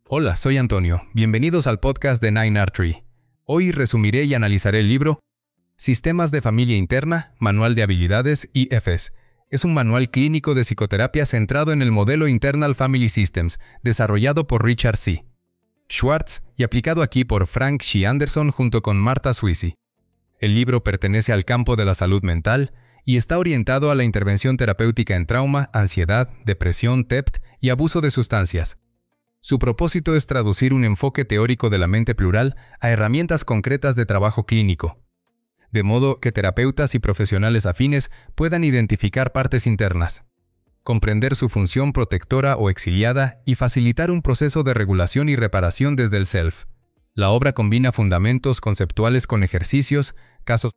Hola, soy Antonio. Bienvenidos al podcast de 9R3. Hoy resumiré y analizaré el libro Sistemas de Familia Interna, Manual de Habilidades IFS. Es un manual clínico de psicoterapia centrado en el modelo Internal Family Systems, desarrollado por Richard C. Schwartz y aplicado aquí por Frank C. Anderson junto con Martha Sweezy. El libro pertenece al campo de la salud mental y está orientado a la intervención terapéutica en trauma, ansiedad, depresión, TEPT y abuso de sustancias. Su propósito es traducir un enfoque teórico de la mente plural a herramientas concretas de trabajo clínico, de modo que terapeutas y profesionales afines puedan identificar partes internas, comprender su función protectora o exiliada y facilitar un proceso de regulación y reparación desde el self. La obra combina fundamentos conceptuales con ejercicios, casos,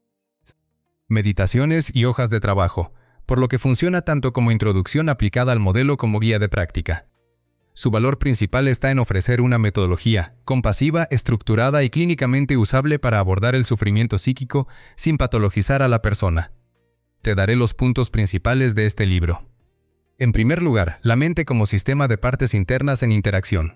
meditaciones y hojas de trabajo, por lo que funciona tanto como introducción aplicada al modelo como guía de práctica. Su valor principal está en ofrecer una metodología compasiva, estructurada y clínicamente usable para abordar el sufrimiento psíquico sin patologizar a la persona. Te daré los puntos principales de este libro. En primer lugar, la mente como sistema de partes internas en interacción.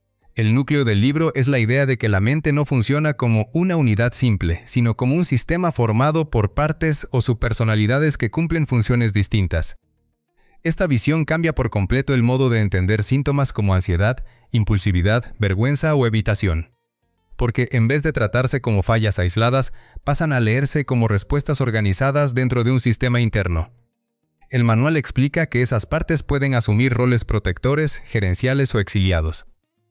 El núcleo del libro es la idea de que la mente no funciona como una unidad simple, sino como un sistema formado por partes o subpersonalidades que cumplen funciones distintas. Esta visión cambia por completo el modo de entender síntomas como ansiedad, impulsividad, vergüenza o evitación. Porque en vez de tratarse como fallas aisladas, pasan a leerse como respuestas organizadas dentro de un sistema interno. El manual explica que esas partes pueden asumir roles protectores, gerenciales o exiliados,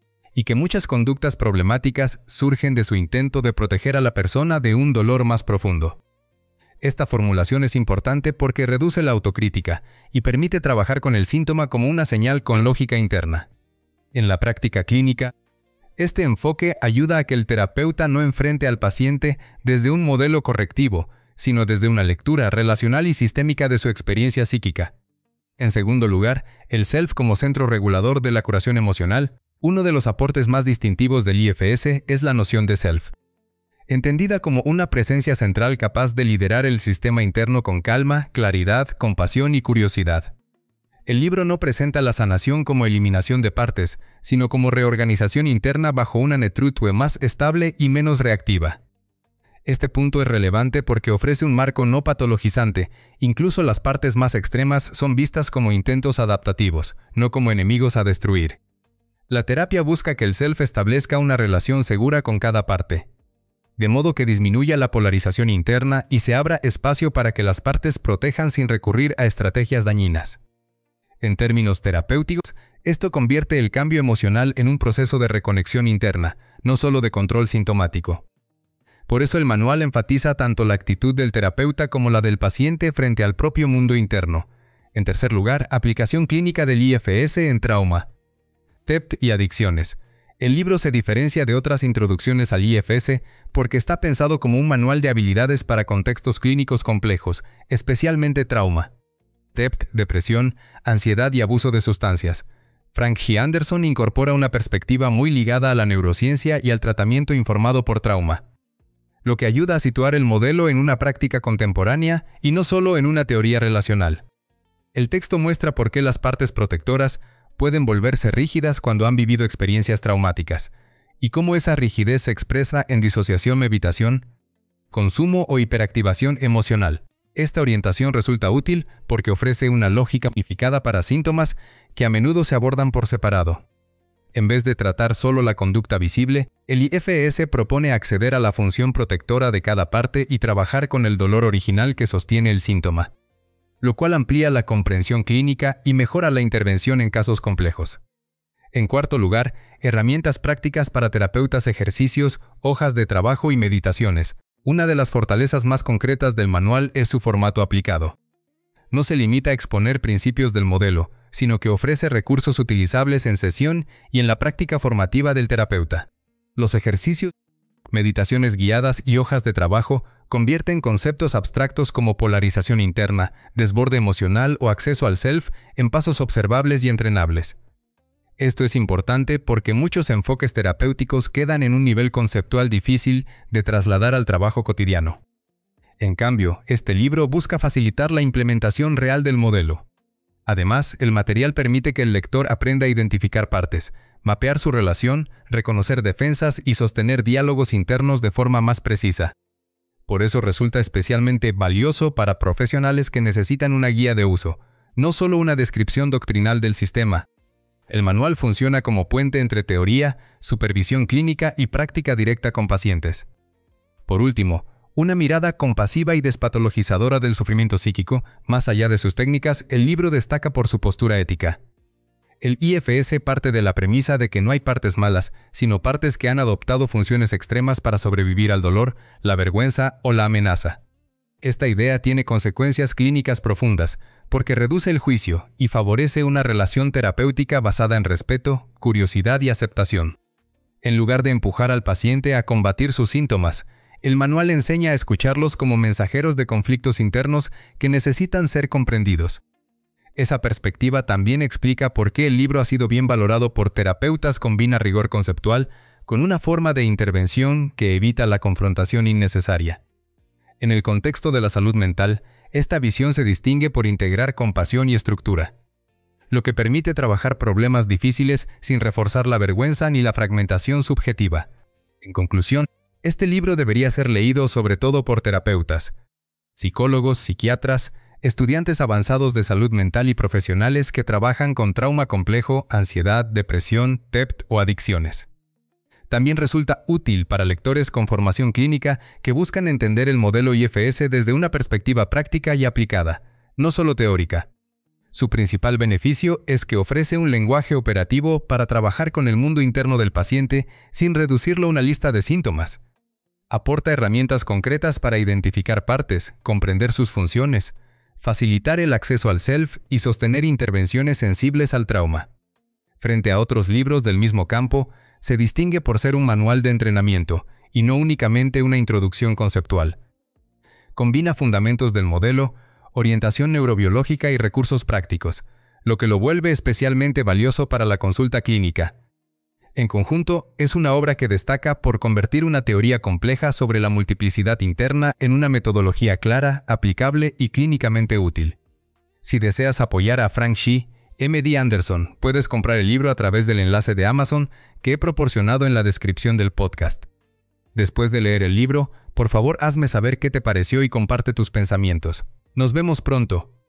y que muchas conductas problemáticas surgen de su intento de proteger a la persona de un dolor más profundo. Esta formulación es importante porque reduce la autocrítica y permite trabajar con el síntoma como una señal con lógica interna. En la práctica clínica, este enfoque ayuda a que el terapeuta no enfrente al paciente desde un modelo correctivo, sino desde una lectura relacional y sistémica de su experiencia psíquica. En segundo lugar, el self como centro regulador de la curación emocional. Uno de los aportes más distintivos del IFS es la noción de self, entendida como una presencia central capaz de liderar el sistema interno con calma, claridad, compasión y curiosidad. El libro no presenta la sanación como eliminación de partes, sino como reorganización interna bajo una netrutue más estable y menos reactiva. Este punto es relevante porque ofrece un marco no patologizante. Incluso las partes más extremas son vistas como intentos adaptativos, no como enemigos a destruir. La terapia busca que el self establezca una relación segura con cada parte, de modo que disminuya la polarización interna y se abra espacio para que las partes protejan sin recurrir a estrategias dañinas. En términos terapéuticos, esto convierte el cambio emocional en un proceso de reconexión interna, no solo de control sintomático. Por eso el manual enfatiza tanto la actitud del terapeuta como la del paciente frente al propio mundo interno. En tercer lugar, aplicación clínica del IFS en trauma, TEPT y adicciones. El libro se diferencia de otras introducciones al IFS porque está pensado como un manual de habilidades para contextos clínicos complejos, especialmente trauma, TEPT, depresión, ansiedad y abuso de sustancias. Frank C. Anderson incorpora una perspectiva muy ligada a la neurociencia y al tratamiento informado por trauma, lo que ayuda a situar el modelo en una práctica contemporánea y no solo en una teoría relacional. El texto muestra por qué las partes protectoras pueden volverse rígidas cuando han vivido experiencias traumáticas, y cómo esa rigidez se expresa en disociación, evitación, consumo o hiperactivación emocional. Esta orientación resulta útil porque ofrece una lógica unificada para síntomas que a menudo se abordan por separado. En vez de tratar solo la conducta visible, el IFS propone acceder a la función protectora de cada parte y trabajar con el dolor original que sostiene el síntoma, lo cual amplía la comprensión clínica y mejora la intervención en casos complejos. En cuarto lugar, herramientas prácticas para terapeutas, ejercicios, hojas de trabajo y meditaciones. Una de las fortalezas más concretas del manual es su formato aplicado. No se limita a exponer principios del modelo, sino que ofrece recursos utilizables en sesión y en la práctica formativa del terapeuta. Los ejercicios, meditaciones guiadas y hojas de trabajo convierten conceptos abstractos como polarización interna, desborde emocional o acceso al self en pasos observables y entrenables. Esto es importante porque muchos enfoques terapéuticos quedan en un nivel conceptual difícil de trasladar al trabajo cotidiano. En cambio, este libro busca facilitar la implementación real del modelo. Además, el material permite que el lector aprenda a identificar partes, mapear su relación, reconocer defensas y sostener diálogos internos de forma más precisa. Por eso resulta especialmente valioso para profesionales que necesitan una guía de uso, no solo una descripción doctrinal del sistema. El manual funciona como puente entre teoría, supervisión clínica y práctica directa con pacientes. Por último, una mirada compasiva y despatologizadora del sufrimiento psíquico, más allá de sus técnicas, el libro destaca por su postura ética. El IFS parte de la premisa de que no hay partes malas, sino partes que han adoptado funciones extremas para sobrevivir al dolor, la vergüenza o la amenaza. Esta idea tiene consecuencias clínicas profundas, porque reduce el juicio y favorece una relación terapéutica basada en respeto, curiosidad y aceptación. En lugar de empujar al paciente a combatir sus síntomas, el manual enseña a escucharlos como mensajeros de conflictos internos que necesitan ser comprendidos. Esa perspectiva también explica por qué el libro ha sido bien valorado por terapeutas. Combina rigor conceptual con una forma de intervención que evita la confrontación innecesaria. En el contexto de la salud mental, esta visión se distingue por integrar compasión y estructura, lo que permite trabajar problemas difíciles sin reforzar la vergüenza ni la fragmentación subjetiva. En conclusión, este libro debería ser leído sobre todo por terapeutas, psicólogos, psiquiatras, estudiantes avanzados de salud mental y profesionales que trabajan con trauma complejo, ansiedad, depresión, TEPT o adicciones. También resulta útil para lectores con formación clínica que buscan entender el modelo IFS desde una perspectiva práctica y aplicada, no solo teórica. Su principal beneficio es que ofrece un lenguaje operativo para trabajar con el mundo interno del paciente sin reducirlo a una lista de síntomas. Aporta herramientas concretas para identificar partes, comprender sus funciones, facilitar el acceso al self y sostener intervenciones sensibles al trauma. Frente a otros libros del mismo campo, se distingue por ser un manual de entrenamiento y no únicamente una introducción conceptual. Combina fundamentos del modelo, orientación neurobiológica y recursos prácticos, lo que lo vuelve especialmente valioso para la consulta clínica. En conjunto, es una obra que destaca por convertir una teoría compleja sobre la multiplicidad interna en una metodología clara, aplicable y clínicamente útil. Si deseas apoyar a Frank Shi, M.D. Anderson, puedes comprar el libro a través del enlace de Amazon que he proporcionado en la descripción del podcast. Después de leer el libro, por favor hazme saber qué te pareció y comparte tus pensamientos. Nos vemos pronto.